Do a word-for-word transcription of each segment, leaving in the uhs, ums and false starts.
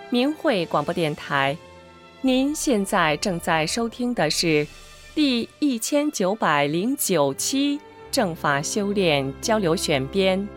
明慧广播电台。您现在正在收听的是第一千九百零九期正法修炼交流选编。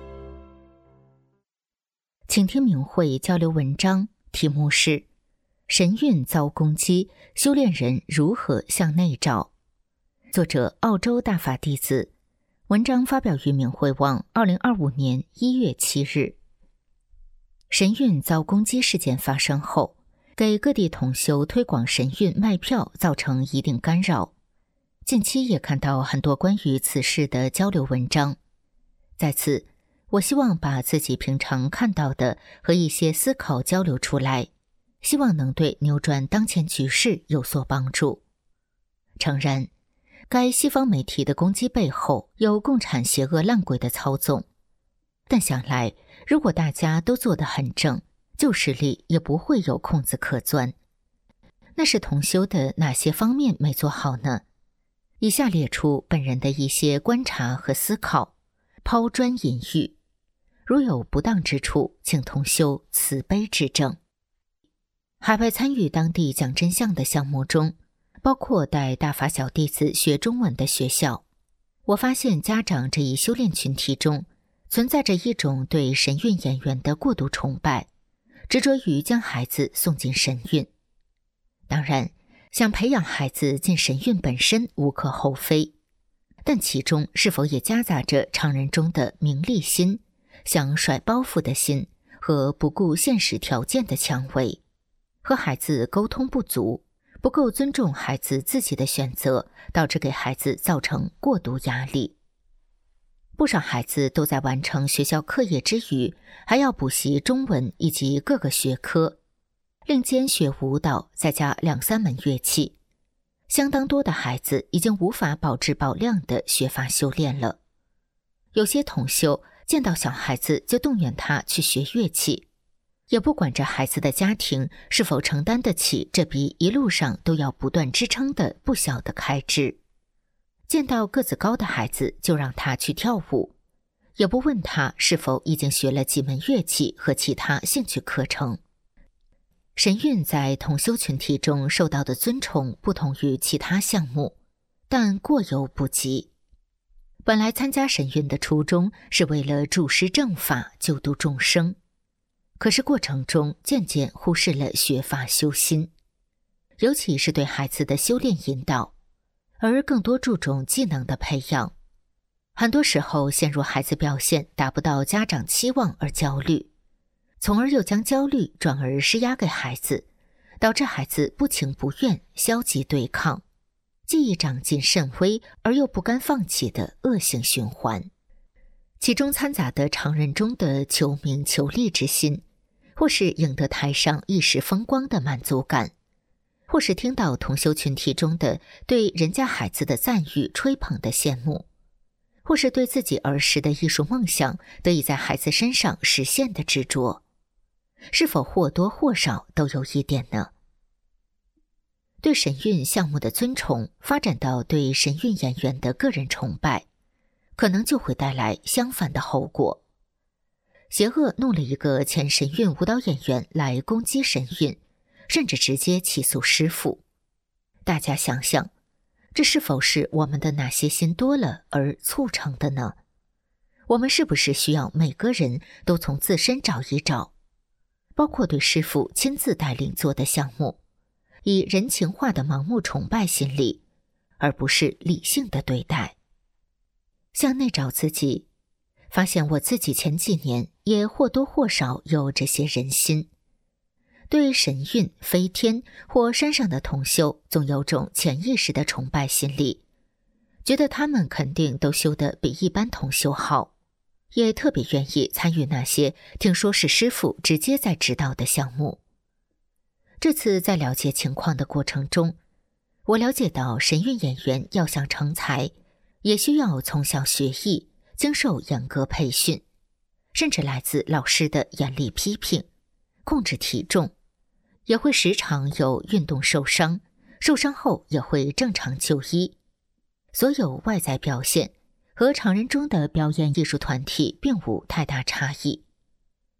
请听明慧交流文章，题目是神韵遭攻击，修炼人如何向内找？作者澳洲大法弟子，文章发表于明慧网二零二五年一月七日。神韵遭攻击事件发生后，给各地同修推广神韵卖票造成一定干扰。近期也看到很多关于此事的交流文章。在此，我希望把自己平常看到的和一些思考交流出来，希望能对扭转当前局势有所帮助。诚然，该西方媒体的攻击背后有共产邪恶烂鬼的操纵，但想来，如果大家都做得很正，旧势力也不会有空子可钻。那是同修的哪些方面没做好呢？以下列出本人的一些观察和思考，抛砖引玉。如有不当之处，请同修慈悲指正。海外参与当地讲真相的项目中，包括带大法小弟子学中文的学校，我发现家长这一修炼群体中存在着一种对神韵演员的过度崇拜，执着于将孩子送进神韵。当然，想培养孩子进神韵本身无可厚非，但其中是否也夹杂着常人中的名利心、想甩包袱的心和不顾现实条件的蔷薇，和孩子沟通不足，不够尊重孩子自己的选择，导致给孩子造成过度压力。不少孩子都在完成学校课业之余，还要补习中文以及各个学科，另兼学舞蹈，再加两三门乐器。相当多的孩子已经无法保质保量的学法修炼了。有些同修见到小孩子就动员他去学乐器，也不管这孩子的家庭是否承担得起这笔一路上都要不断支撑的不小的开支。见到个子高的孩子就让他去跳舞，也不问他是否已经学了几门乐器和其他兴趣课程。神韵在同修群体中受到的尊崇不同于其他项目，但过犹不及。本来参加神韵的初衷是为了助师正法，救度众生，可是过程中渐渐忽视了学法修心，尤其是对孩子的修炼引导，而更多注重技能的培养。很多时候陷入孩子表现达不到家长期望而焦虑，从而又将焦虑转而施压给孩子，导致孩子不情不愿、消极对抗，技艺长进甚微而又不甘放弃的恶性循环。其中掺杂的常人中的求名求利之心，或是赢得台上一时风光的满足感，或是听到同修群体中的对人家孩子的赞誉吹捧的羡慕，或是对自己儿时的艺术梦想得以在孩子身上实现的执着，是否或多或少都有一点呢？对神韵项目的尊崇发展到对神韵演员的个人崇拜，可能就会带来相反的后果。邪恶弄了一个前神韵舞蹈演员来攻击神韵，甚至直接起诉师父。大家想想，这是否是我们的哪些心多了而促成的呢？我们是不是需要每个人都从自身找一找，包括对师父亲自带领做的项目，以人情化的盲目崇拜心理，而不是理性的对待。向内找自己，发现我自己前几年也或多或少有这些人心。对神韵、飞天或山上的同修总有种潜意识的崇拜心理，觉得他们肯定都修得比一般同修好，也特别愿意参与那些听说是师父直接在指导的项目。这次在了解情况的过程中，我了解到神韵演员要想成才，也需要从小学艺，经受严格培训，甚至来自老师的严厉批评，控制体重，也会时常有运动受伤，受伤后也会正常就医。所有外在表现和常人中的表演艺术团体并无太大差异。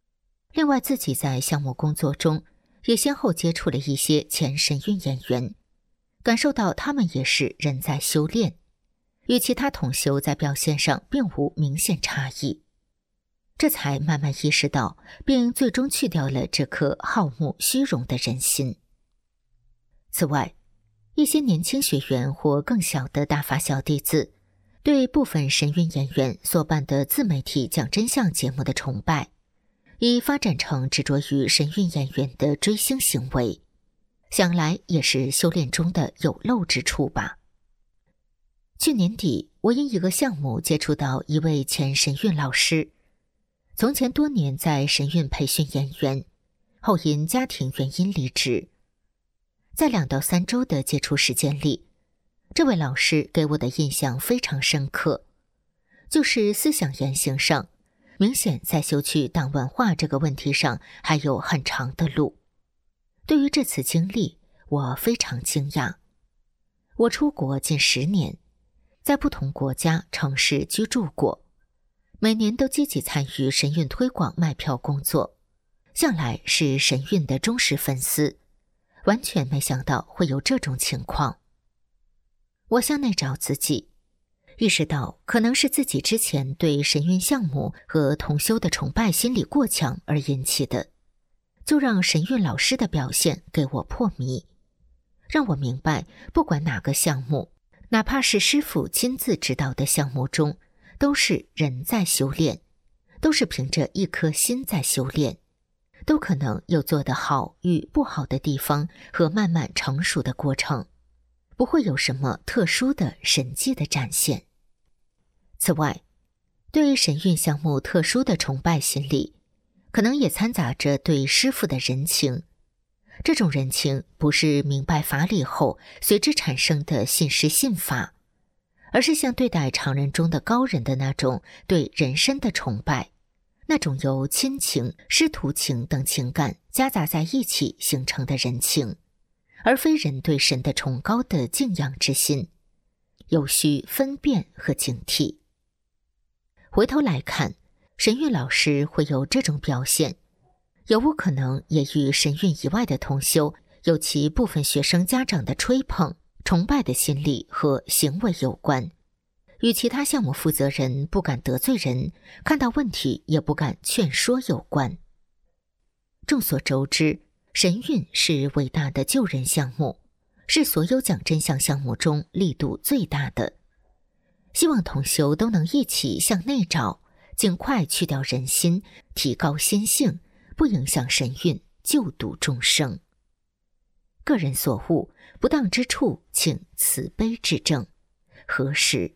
另外，自己在项目工作中也先后接触了一些前神韵演员，感受到他们也是人在修炼，与其他同修在表现上并无明显差异，这才慢慢意识到，并最终去掉了这颗好慕虚荣的人心。此外，一些年轻学员或更小的大法小弟子，对部分神韵演员所办的自媒体讲真相节目的崇拜，已发展成执着于神韵演员的追星行为，想来也是修炼中的有漏之处吧。去年底，我因一个项目接触到一位前神韵老师，从前多年在神韵培训演员，后因家庭原因离职。在两到三周的接触时间里，这位老师给我的印象非常深刻，就是思想言行上，明显在修去党文化这个问题上还有很长的路。对于这次经历，我非常惊讶。我出国近十年，在不同国家城市居住过，每年都积极参与神韵推广卖票工作，向来是神韵的忠实粉丝，完全没想到会有这种情况。我向内找自己，意识到可能是自己之前对神韵项目和同修的崇拜心理过强而引起的，就让神韵老师的表现给我破迷，让我明白，不管哪个项目，哪怕是师父亲自指导的项目中，都是人在修炼，都是凭着一颗心在修炼，都可能有做得好与不好的地方和慢慢成熟的过程，不会有什么特殊的神迹的展现。此外，对神韵项目特殊的崇拜心理，可能也掺杂着对师父的人情。这种人情不是明白法理后随之产生的信师信法，而是像对待常人中的高人的那种对人身的崇拜，那种由亲情、师徒情等情感夹杂在一起形成的人情，而非人对神的崇高的敬仰之心，有需分辨和警惕。回头来看，神韵老师会有这种表现，有无可能也与神韵以外的同修，有其部分学生家长的吹捧、崇拜的心理和行为有关，与其他项目负责人不敢得罪人，看到问题也不敢劝说有关。众所周知，神韵是伟大的救人项目，是所有讲真相项目中力度最大的。希望同修都能一起向内找，尽快去掉人心，提高心性，不影响神韵，救度众生。个人所悟，不当之处，请慈悲指正。何时？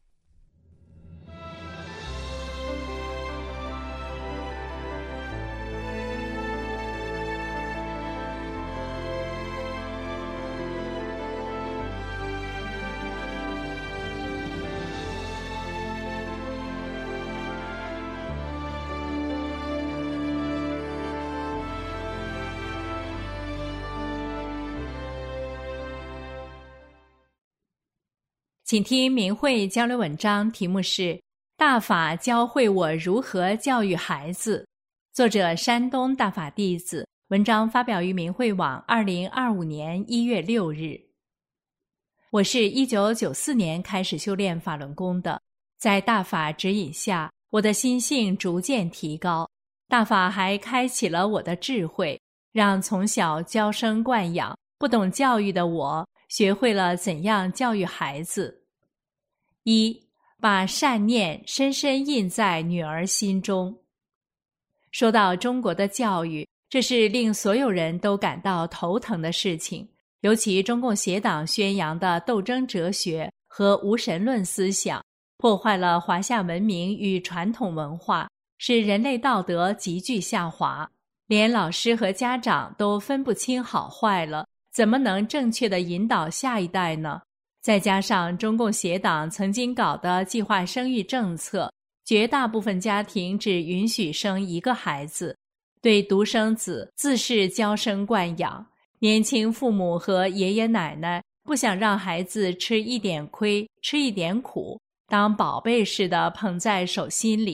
请听明慧交流文章，题目是《大法教会我如何教育孩子》，作者山东大法弟子，文章发表于明慧网二零二五年一月六日。我是一九九四年开始修炼法轮功的，在大法指引下，我的心性逐渐提高，大法还开启了我的智慧，让从小娇生惯养、不懂教育的我，学会了怎样教育孩子。一，把善念深深印在女儿心中。说到中国的教育，这是令所有人都感到头疼的事情，尤其中共邪党宣扬的斗争哲学和无神论思想，破坏了华夏文明与传统文化，使人类道德急剧下滑，连老师和家长都分不清好坏了，怎么能正确地引导下一代呢？再加上中共邪党曾经搞的计划生育政策，绝大部分家庭只允许生一个孩子，对独生子自是娇生惯养，年轻父母和爷爷奶奶不想让孩子吃一点亏，吃一点苦，当宝贝似的捧在手心里，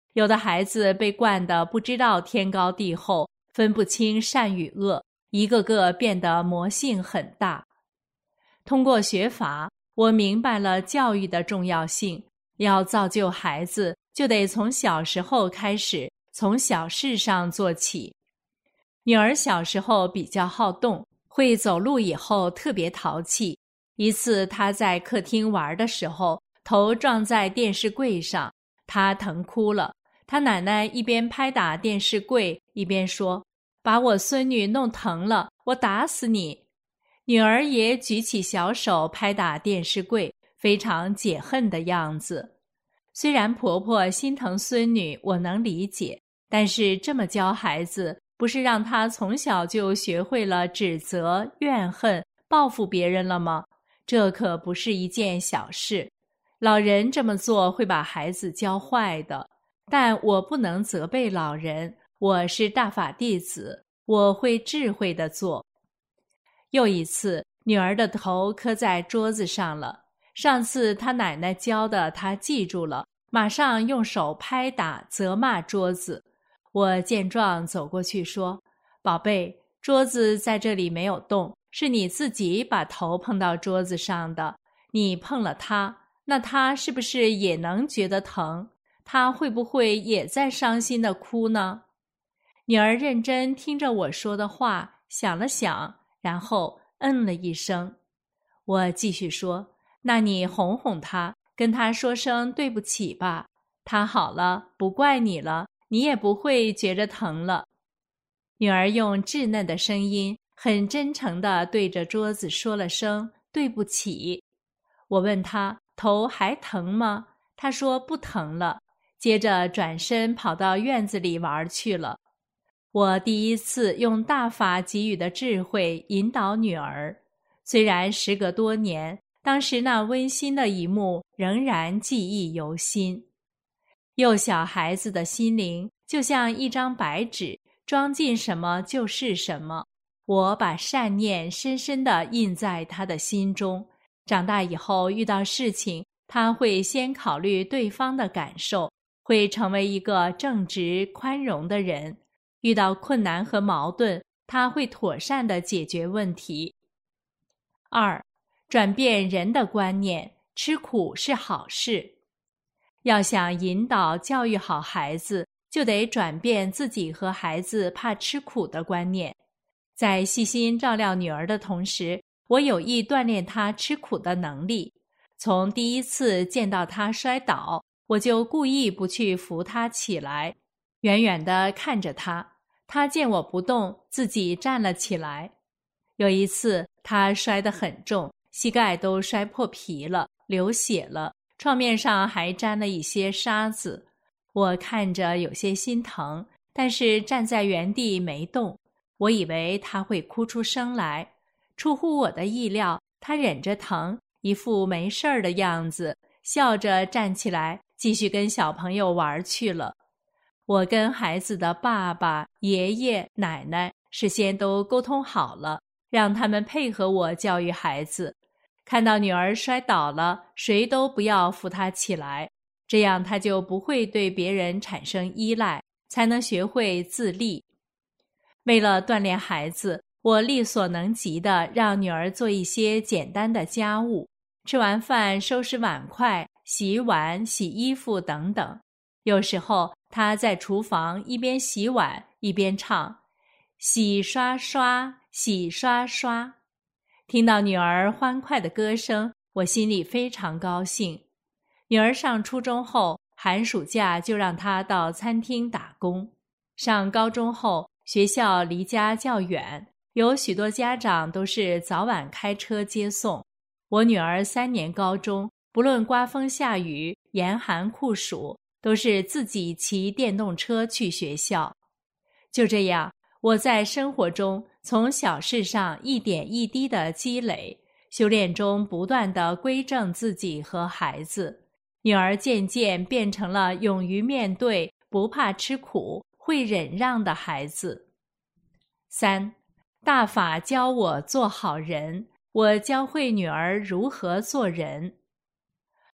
有的孩子被惯得不知道天高地厚，分不清善与恶，一个个变得魔性很大。通过学法，我明白了教育的重要性，要造就孩子，就得从小时候开始，从小事上做起。女儿小时候比较好动，会走路以后特别淘气。一次她在客厅玩的时候，头撞在电视柜上，她疼哭了。她奶奶一边拍打电视柜，一边说：“把我孙女弄疼了，我打死你。”女儿也举起小手拍打电视柜，非常解恨的样子。虽然婆婆心疼孙女，我能理解，但是这么教孩子，不是让她从小就学会了指责、怨恨、报复别人了吗？这可不是一件小事。老人这么做会把孩子教坏的。但我不能责备老人，我是大法弟子，我会智慧地做。又一次，女儿的头磕在桌子上了。上次她奶奶教的，她记住了，马上用手拍打、责骂桌子。我见状走过去说：“宝贝，桌子在这里没有动，是你自己把头碰到桌子上的。你碰了它，那它是不是也能觉得疼？他会不会也在伤心地哭呢？”女儿认真听着我说的话，想了想，然后嗯了一声。我继续说：“那你哄哄他，跟他说声对不起吧。他好了，不怪你了，你也不会觉着疼了。”女儿用稚嫩的声音，很真诚地对着桌子说了声对不起。我问她头还疼吗？她说不疼了。接着转身跑到院子里玩去了。我第一次用大法给予的智慧引导女儿，虽然时隔多年，当时那温馨的一幕仍然记忆犹新。幼小孩子的心灵就像一张白纸，装进什么就是什么。我把善念深深地印在他的心中，长大以后遇到事情，他会先考虑对方的感受，会成为一个正直宽容的人。遇到困难和矛盾，他会妥善地解决问题。二，转变人的观念，吃苦是好事。要想引导教育好孩子，就得转变自己和孩子怕吃苦的观念。在细心照料女儿的同时，我有意锻炼她吃苦的能力。从第一次见到她摔倒，我就故意不去扶她起来，远远地看着她。她见我不动，自己站了起来。有一次，她摔得很重，膝盖都摔破皮了，流血了，创面上还沾了一些沙子。我看着有些心疼，但是站在原地没动。我以为她会哭出声来，出乎我的意料，她忍着疼，一副没事儿的样子，笑着站起来，继续跟小朋友玩去了。我跟孩子的爸爸、爷爷、奶奶事先都沟通好了，让他们配合我教育孩子。看到女儿摔倒了，谁都不要扶她起来，这样她就不会对别人产生依赖，才能学会自立。为了锻炼孩子，我力所能及地让女儿做一些简单的家务，吃完饭收拾碗筷、洗碗、洗衣服等等。有时候她在厨房一边洗碗一边唱洗刷刷，洗刷刷。听到女儿欢快的歌声，我心里非常高兴。女儿上初中后，寒暑假就让她到餐厅打工。上高中后，学校离家较远，有许多家长都是早晚开车接送。我女儿三年高中，不论刮风下雨、严寒酷暑，都是自己骑电动车去学校。就这样，我在生活中从小事上一点一滴的积累，修炼中不断地归正自己和孩子。女儿渐渐变成了勇于面对、不怕吃苦、会忍让的孩子。三，大法教我做好人，我教会女儿如何做人。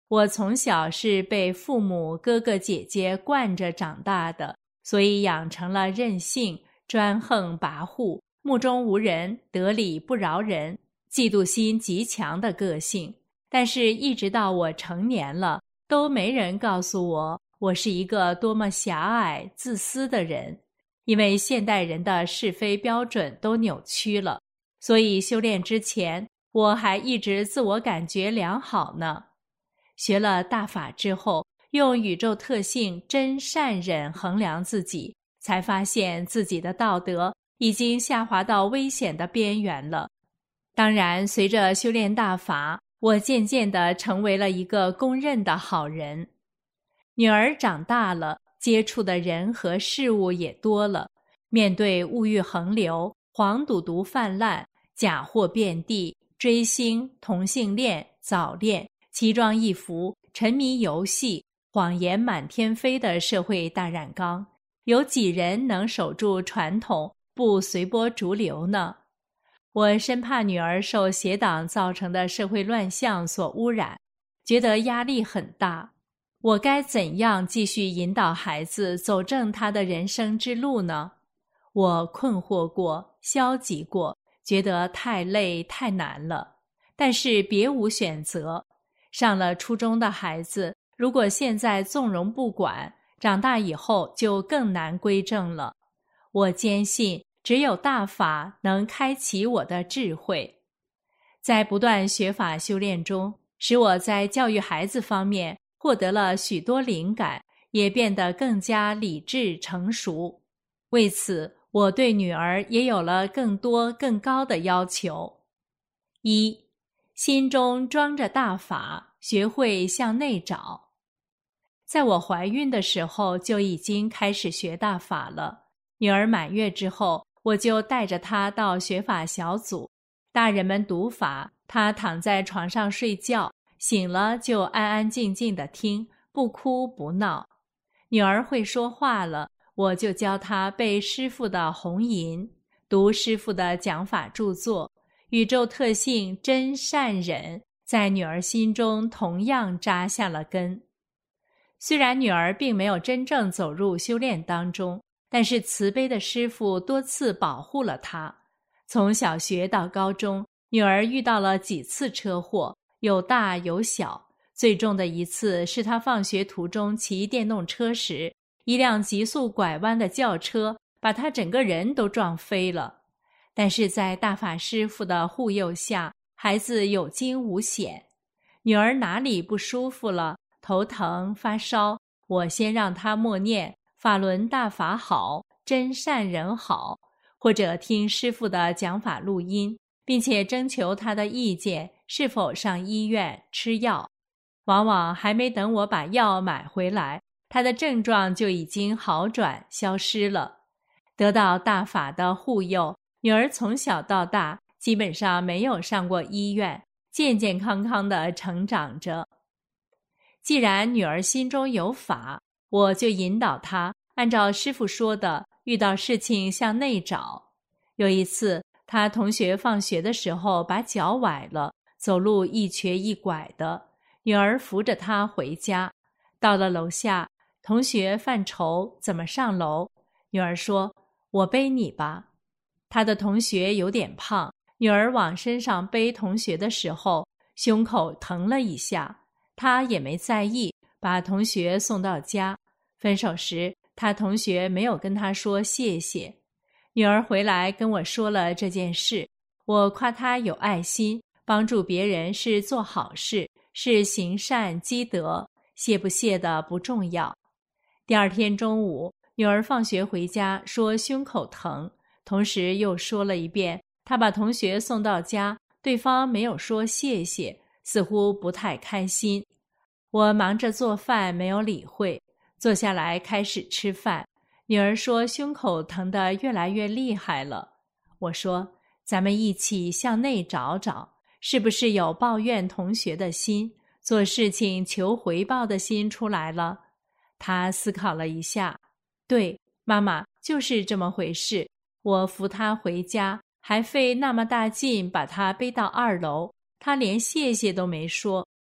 我从小是被父母哥哥姐姐惯着长大的，所以养成了任性、专横跋扈、目中无人、得理不饶人、嫉妒心极强的个性。但是一直到我成年了，都没人告诉我我是一个多么狭隘、自私的人。因为现代人的是非标准都扭曲了，所以修炼之前，我还一直自我感觉良好呢。学了大法之后，用宇宙特性真善忍衡量自己，才发现自己的道德已经下滑到危险的边缘了。当然，随着修炼大法，我渐渐地成为了一个公认的好人。女儿长大了，接触的人和事物也多了，面对物欲横流、黄赌毒泛滥、假货遍地、追星、同性恋、早恋、奇装异服、沉迷游戏、谎言满天飞的社会大染缸，有几人能守住传统，不随波逐流呢？我深怕女儿受邪党造成的社会乱象所污染，觉得压力很大。我该怎样继续引导孩子走正他的人生之路呢？我困惑过，消极过，觉得太累太难了，但是别无选择。上了初中的孩子，如果现在纵容不管，长大以后就更难归正了。我坚信只有大法能开启我的智慧。在不断学法修炼中，使我在教育孩子方面获得了许多灵感，也变得更加理智成熟。为此，我对女儿也有了更多更高的要求。一，心中装着大法，学会向内找。在我怀孕的时候就已经开始学大法了。女儿满月之后，我就带着她到学法小组，大人们读法，她躺在床上睡觉，醒了就安安静静地听，不哭不闹。女儿会说话了，我就教她背师父的弘淫，读师父的讲法著作，宇宙特性真善忍在女儿心中同样扎下了根。虽然女儿并没有真正走入修炼当中，但是慈悲的师父多次保护了她。从小学到高中，女儿遇到了几次车祸，有大有小。最重的一次是她放学途中骑电动车时，一辆急速拐弯的轿车把她整个人都撞飞了。但是在大法师父的护佑下，孩子有惊无险。女儿哪里不舒服了，头疼发烧，我先让她默念法轮大法好，真善人好，或者听师父的讲法录音，并且征求他的意见，是否上医院吃药。往往还没等我把药买回来，他的症状就已经好转消失了。得到大法的护佑，女儿从小到大基本上没有上过医院，健健康康地成长着。既然女儿心中有法，我就引导她按照师父说的，遇到事情向内找。有一次，她同学放学的时候把脚崴了，走路一瘸一拐的，女儿扶着她回家。到了楼下，同学犯愁怎么上楼，女儿说：“我背你吧。”她的同学有点胖，女儿往身上背同学的时候，胸口疼了一下，她也没在意，把同学送到家。分手时，她同学没有跟她说谢谢。女儿回来跟我说了这件事，我夸她有爱心，帮助别人是做好事，是行善积德，谢不谢的不重要。第二天中午，女儿放学回家说胸口疼，同时又说了一遍她把同学送到家，对方没有说谢谢，似乎不太开心。我忙着做饭没有理会，坐下来开始吃饭。女儿说胸口疼得越来越厉害了。我说，咱们一起向内找找，是不是有抱怨同学的心，做事情求回报的心出来了？她思考了一下，对，妈妈，就是这么回事。我扶她回家，还费那么大劲把她背到二楼，她连谢谢都没说。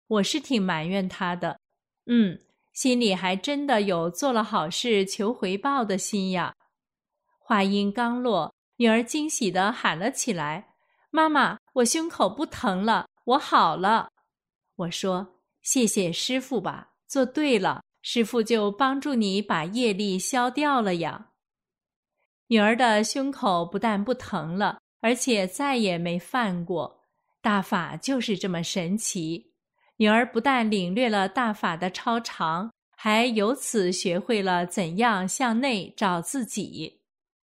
我是挺埋怨他的，嗯，心里还真的有做了好事求回报的心呀。话音刚落，女儿惊喜地喊了起来：妈妈，我胸口不疼了，我好了。我说：谢谢师父吧，做对了，师父就帮助你把业力消掉了呀。女儿的胸口不但不疼了，而且再也没犯过。大法就是这么神奇。女儿不但领略了大法的超常，还由此学会了怎样向内找自己。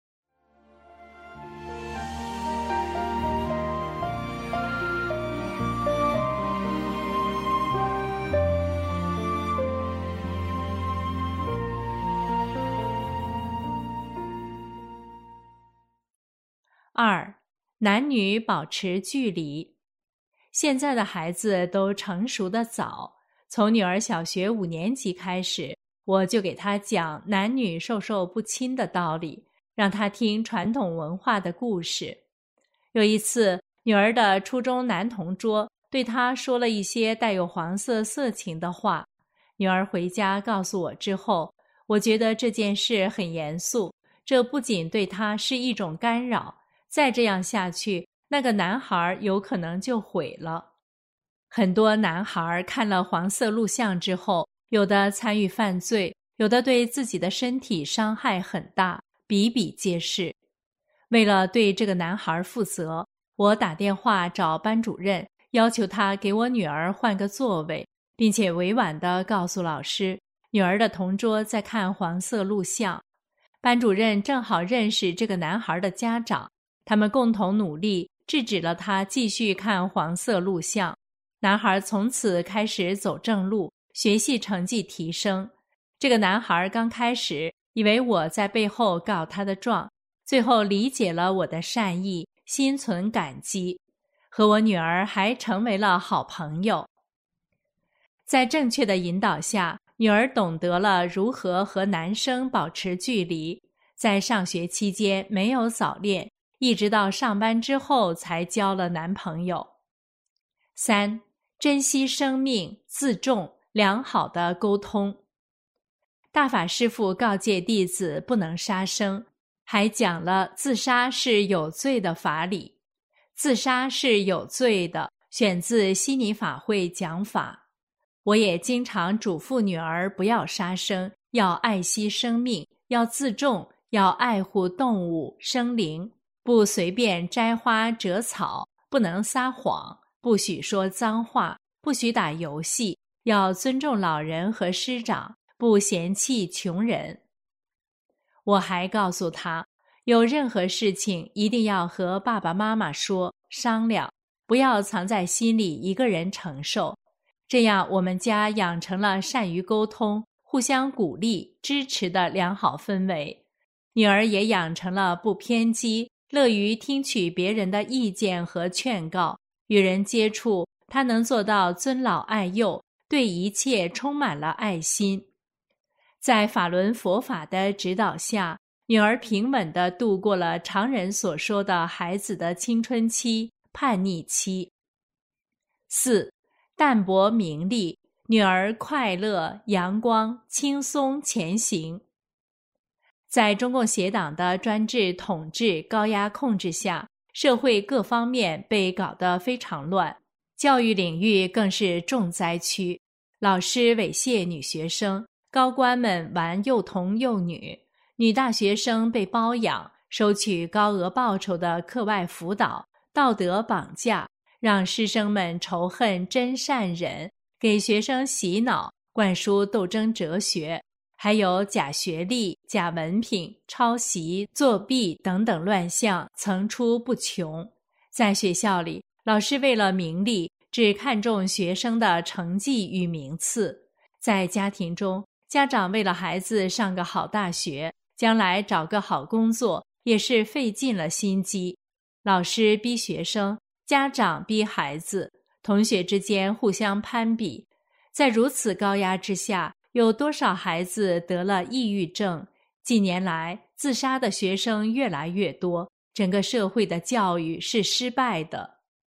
二，男女保持距离。现在的孩子都成熟得早，从女儿小学五年级开始，我就给她讲男女授受不亲的道理，让她听传统文化的故事。有一次，女儿的初中男同桌对她说了一些带有黄色色情的话，女儿回家告诉我之后，我觉得这件事很严肃，这不仅对她是一种干扰，再这样下去，那个男孩有可能就毁了。很多男孩看了黄色录像之后，有的参与犯罪，有的对自己的身体伤害很大，比比皆是。为了对这个男孩负责，我打电话找班主任，要求他给我女儿换个座位，并且委婉地告诉老师，女儿的同桌在看黄色录像。班主任正好认识这个男孩的家长，他们共同努力，制止了他继续看黄色录像。男孩从此开始走正路，学习成绩提升。这个男孩刚开始以为我在背后告他的状，最后理解了我的善意，心存感激，和我女儿还成为了好朋友。在正确的引导下，女儿懂得了如何和男生保持距离，在上学期间没有早恋，一直到上班之后才交了男朋友。三，珍惜生命，自重，良好的沟通。大法师父告诫弟子不能杀生，还讲了自杀是有罪的法理。自杀是有罪的，选自悉尼法会讲法。我也经常嘱咐女儿不要杀生，要爱惜生命，要自重，要爱护动物生灵，不随便摘花折草，不能撒谎，不许说脏话，不许打游戏，要尊重老人和师长，不嫌弃穷人。我还告诉他，有任何事情一定要和爸爸妈妈说，商量，不要藏在心里一个人承受。这样我们家养成了善于沟通、互相鼓励、支持的良好氛围。女儿也养成了不偏激、乐于听取别人的意见和劝告，与人接触，她能做到尊老爱幼，对一切充满了爱心。在法轮佛法的指导下，女儿平稳地度过了常人所说的孩子的青春期、叛逆期。四，淡泊名利，女儿快乐、阳光、轻松前行。在中共协党的专制统治、高压控制下，社会各方面被搞得非常乱，教育领域更是重灾区。老师猥亵女学生，高官们玩幼童幼女，女大学生被包养，收取高额报酬的课外辅导，道德绑架，让师生们仇恨真善忍，给学生洗脑，灌输斗争哲学，还有假学历、假文凭、抄袭、作弊等等乱象层出不穷。在学校里，老师为了名利，只看重学生的成绩与名次；在家庭中，家长为了孩子上个好大学，将来找个好工作，也是费尽了心机。老师逼学生，家长逼孩子，同学之间互相攀比。在如此高压之下，有多少孩子得了抑郁症？近年来，自杀的学生越来越多，整个社会的教育是失败的。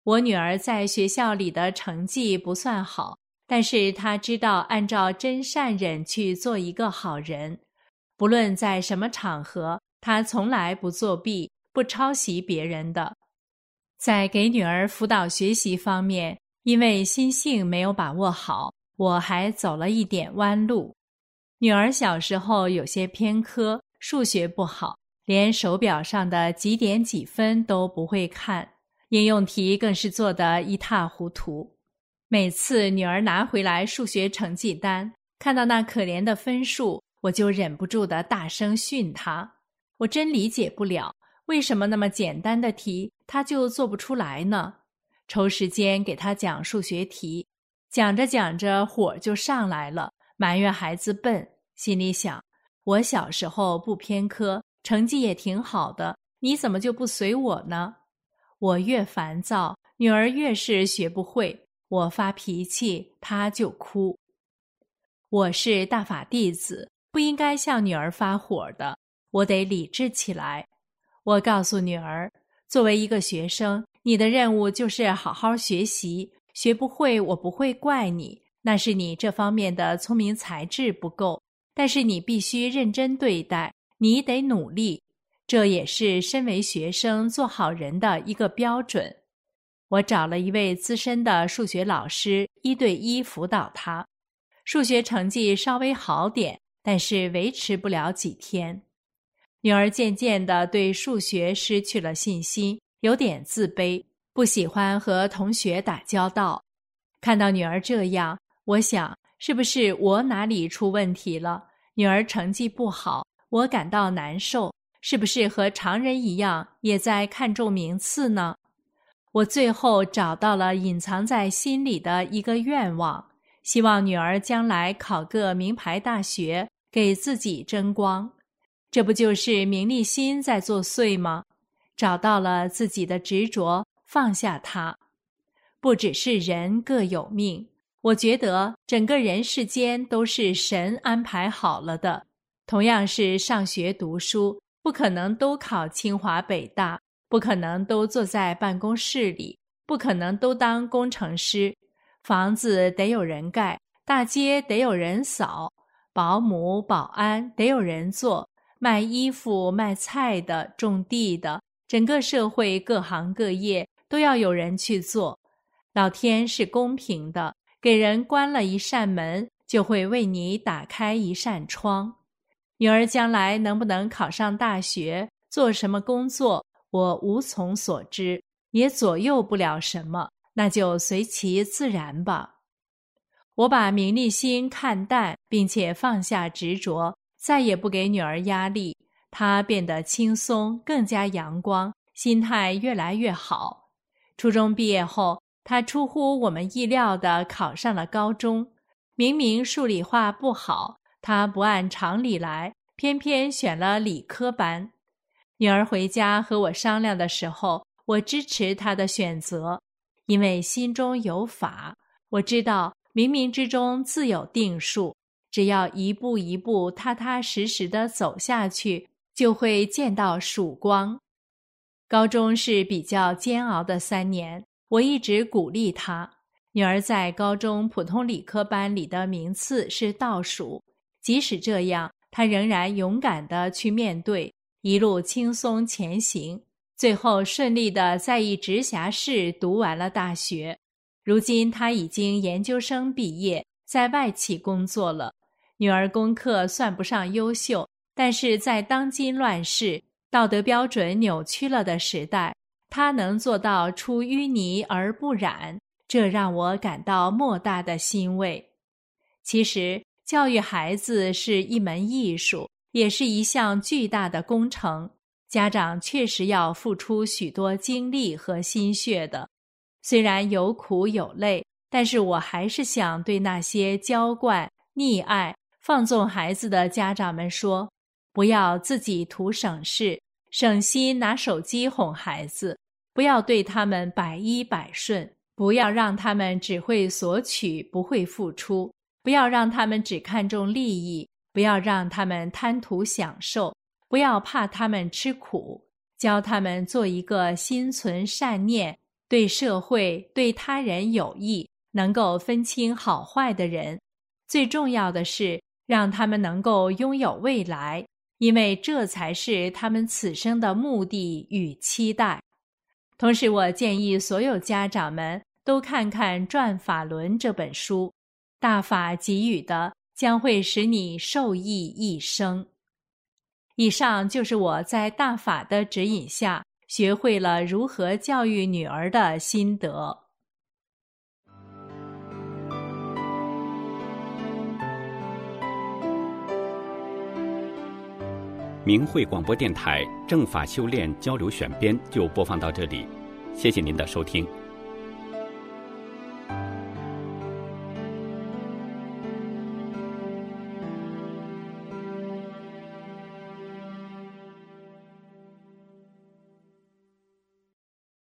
我女儿在学校里的成绩不算好，但是她知道按照真善忍去做一个好人。不论在什么场合，她从来不作弊，不抄袭别人的。在给女儿辅导学习方面，因为心性没有把握好，我还走了一点弯路。女儿小时候有些偏科，数学不好，连手表上的几点几分都不会看，应用题更是做得一塌糊涂。每次女儿拿回来数学成绩单，看到那可怜的分数，我就忍不住地大声训她。我真理解不了，为什么那么简单的题她就做不出来呢？抽时间给她讲数学题，讲着讲着火就上来了，埋怨孩子笨，心里想，我小时候不偏科，成绩也挺好的，你怎么就不随我呢？我越烦躁，女儿越是学不会，我发脾气，她就哭。我是大法弟子，不应该向女儿发火的，我得理智起来。我告诉女儿，作为一个学生，你的任务就是好好学习，学不会我不会怪你，那是你这方面的聪明才智不够，但是你必须认真对待，你得努力，这也是身为学生做好人的一个标准。我找了一位资深的数学老师，一对一辅导他。数学成绩稍微好点，但是维持不了几天。女儿渐渐地对数学失去了信心，有点自卑，不喜欢和同学打交道。看到女儿这样，我想，是不是我哪里出问题了？女儿成绩不好，我感到难受，是不是和常人一样，也在看重名次呢？我最后找到了隐藏在心里的一个愿望，希望女儿将来考个名牌大学，给自己争光。这不就是名利心在作祟吗？找到了自己的执着，放下它。不只是人各有命，我觉得整个人世间都是神安排好了的。同样是上学读书，不可能都考清华北大，不可能都坐在办公室里，不可能都当工程师。房子得有人盖，大街得有人扫，保姆、保安得有人做，卖衣服、卖菜的、种地的，整个社会各行各业都要有人去做。老天是公平的，给人关了一扇门，就会为你打开一扇窗。女儿将来能不能考上大学，做什么工作，我无从所知，也左右不了什么，那就随其自然吧。我把名利心看淡，并且放下执着，再也不给女儿压力，她变得轻松，更加阳光，心态越来越好。初中毕业后，她出乎我们意料地考上了高中。明明数理化不好，她不按常理来，偏偏选了理科班。女儿回家和我商量的时候，我支持她的选择，因为心中有法，我知道冥冥之中自有定数，只要一步一步踏踏实实地走下去，就会见到曙光。高中是比较煎熬的三年，我一直鼓励她。女儿在高中普通理科班里的名次是倒数，即使这样，她仍然勇敢地去面对，一路轻松前行，最后顺利地在一直辖市读完了大学。如今她已经研究生毕业，在外企工作了。女儿功课算不上优秀，但是在当今乱世，道德标准扭曲了的时代，她能做到出淤泥而不染，这让我感到莫大的欣慰。其实，教育孩子是一门艺术，也是一项巨大的工程，家长确实要付出许多精力和心血的。虽然有苦有累，但是我还是想对那些娇惯、溺爱、放纵孩子的家长们说，不要自己图省事，省心拿手机哄孩子，不要对他们百依百顺，不要让他们只会索取，不会付出，不要让他们只看重利益，不要让他们贪图享受，不要怕他们吃苦，教他们做一个心存善念、 对社会、对他人有益，能够分清好坏的人。最重要的是，让他们能够拥有未来，因为这才是他们此生的目的与期待。同时，我建议所有家长们都看看《转法轮》这本书，大法给予的将会使你受益一生。以上就是我在大法的指引下学会了如何教育女儿的心得。 明慧广播电台正法修炼交流选编就播放到这里，谢谢您的收听。